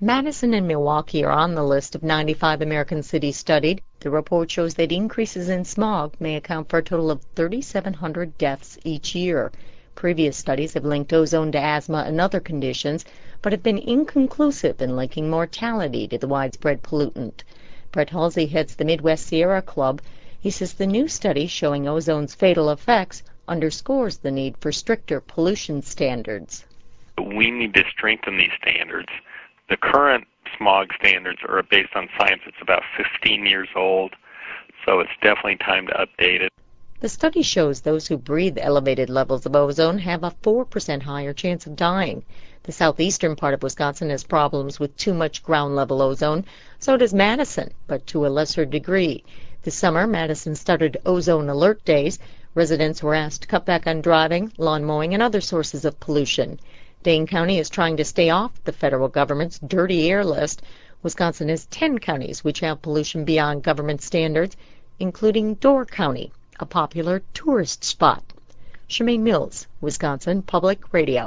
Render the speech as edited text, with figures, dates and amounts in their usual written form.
Madison and Milwaukee are on the list of 95 American cities studied. The report shows that increases in smog may account for a total of 3,700 deaths each year. Previous studies have linked ozone to asthma and other conditions, but have been inconclusive in linking mortality to the widespread pollutant. Brett Halsey heads the Midwest Sierra Club. He says the new study showing ozone's fatal effects underscores the need for stricter pollution standards. We need to strengthen these standards. The current smog standards are based on science that's about 15 years old, so it's definitely time to update it. The study shows those who breathe elevated levels of ozone have a 4% higher chance of dying. The southeastern part of Wisconsin has problems with too much ground-level ozone. So does Madison, but to a lesser degree. This summer, Madison started ozone alert days. Residents were asked to cut back on driving, lawn mowing, and other sources of pollution. Dane County is trying to stay off the federal government's dirty air list. Wisconsin has 10 counties which have pollution beyond government standards, including Door County, a popular tourist spot. Shemaine Mills, Wisconsin Public Radio.